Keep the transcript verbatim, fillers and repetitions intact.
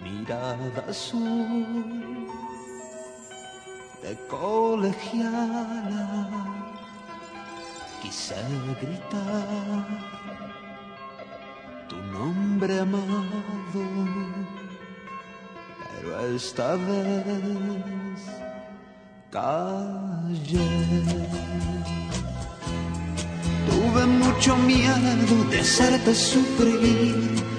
mirada azul de colegiala, quise gritar tu nombre amado, pero esta vez callé. Tuve mucho miedo de hacerte sufrir,